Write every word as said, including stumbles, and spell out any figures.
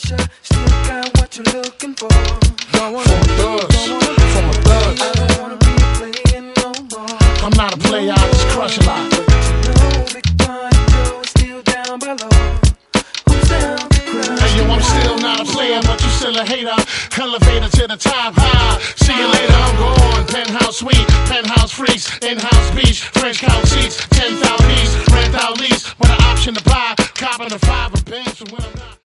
pressure, still got what you're looking for. Don't wanna from thugs, from a thug. I don't wanna be playing no more. I'm not a player, I just crush a lot. But you know Victoria Joe is still down below. Who's down to cry? Hey yo, I'm still not a player, but you still a hater. Elevator to the top high. See you later, I'm gone. Penthouse suite, penthouse freaks, in-house beach, French couch seats, ten thousand east, rent out lease, with an option to buy, copping a five of banks from when I'm not.